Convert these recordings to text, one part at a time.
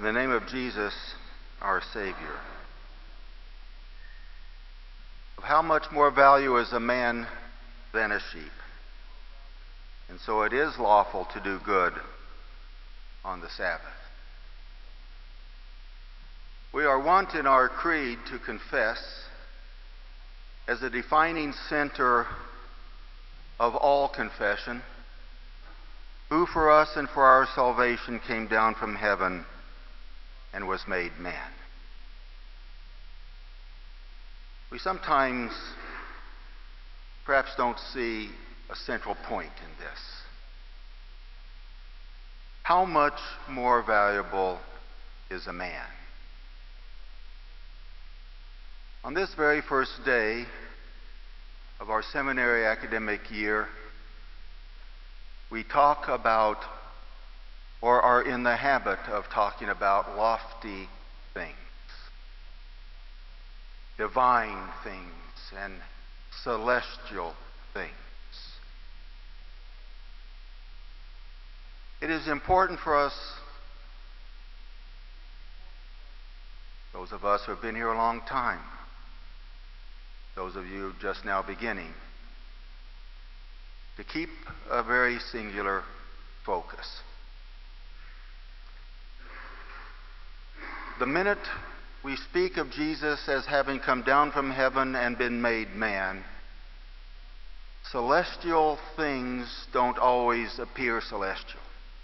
In the name of Jesus, our Savior. Of how much more value is a man than a sheep? And so it is lawful to do good on the Sabbath. We are wont in our creed to confess as the defining center of all confession, who for us and for our salvation came down from heaven and was made man. We sometimes perhaps don't see a central point in this. How much more valuable is a man? On this very first day of our seminary academic year, we talk about, or are in the habit of talking about, lofty things, divine things, and celestial things. It is important for us, those of us who have been here a long time, those of you just now beginning, to keep a very singular focus. The minute we speak of Jesus as having come down from heaven and been made man, celestial things don't always appear celestial.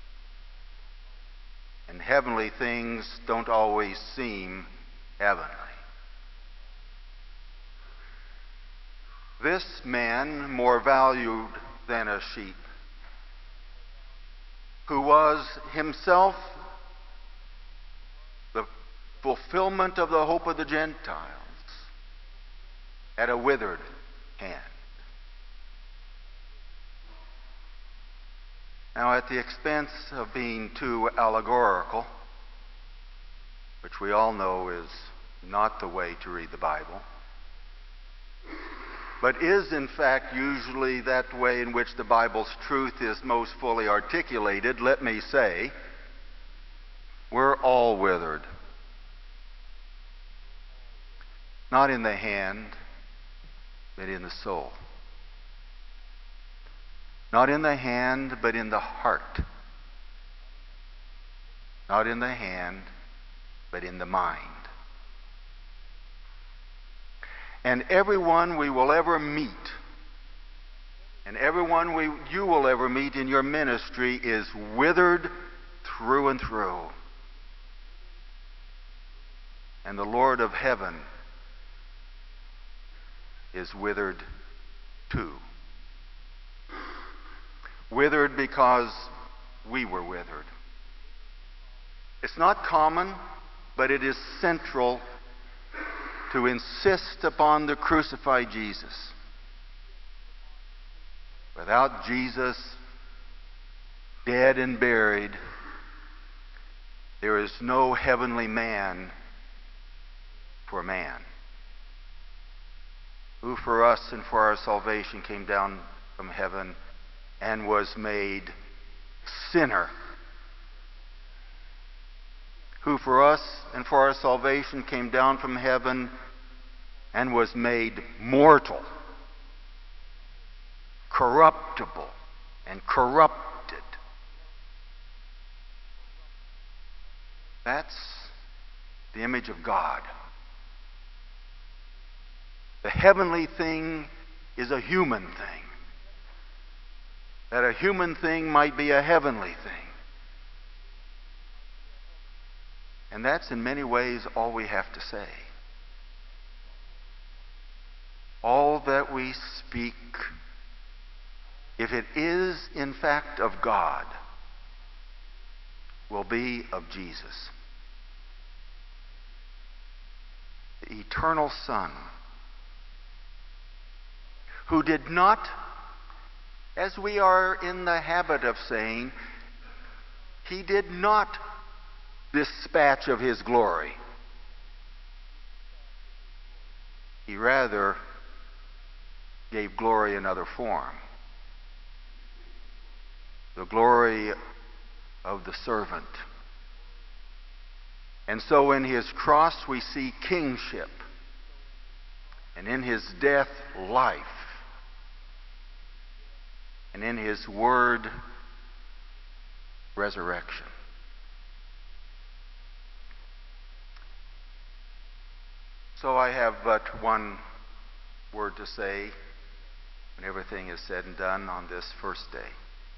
And heavenly things don't always seem heavenly. This man, more valued than a sheep, who was himself the fulfillment of the hope of the Gentiles, had a withered hand. Now, at the expense of being too allegorical, which we all know is not the way to read the Bible, but is in fact usually that way in which the Bible's truth is most fully articulated, let me say, we're all withered. Not in the hand, but in the soul. Not in the hand, but in the heart. Not in the hand, but in the mind. And everyone we will ever meet, and everyone you will ever meet in your ministry is withered through and through. And the Lord of heaven is withered too. Withered because we were withered. It's not common, but it is central to insist upon the crucified Jesus. Without Jesus, dead and buried, there is no heavenly man for man, who for us and for our salvation came down from heaven and was made sinner, who for us and for our salvation came down from heaven and was made mortal, corruptible, and corrupted. That's the image of God. The heavenly thing is a human thing, that a human thing might be a heavenly thing. And that's in many ways all we have to say. All that we speak, if it is in fact of God, will be of Jesus, the eternal Son, who did not, as we are in the habit of saying, he did not dispatch of his glory. He rather gave glory another form. The glory of the servant. And so in his cross we see kingship, and in his death, life, and in his word, resurrection. So I have but one word to say when everything is said and done on this first day.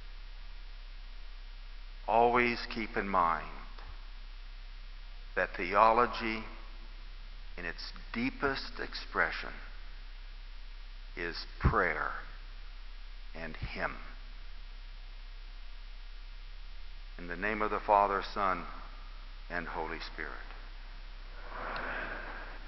Always keep in mind that theology, in its deepest expression, is prayer and hymn. In the name of the Father, Son, and Holy Spirit.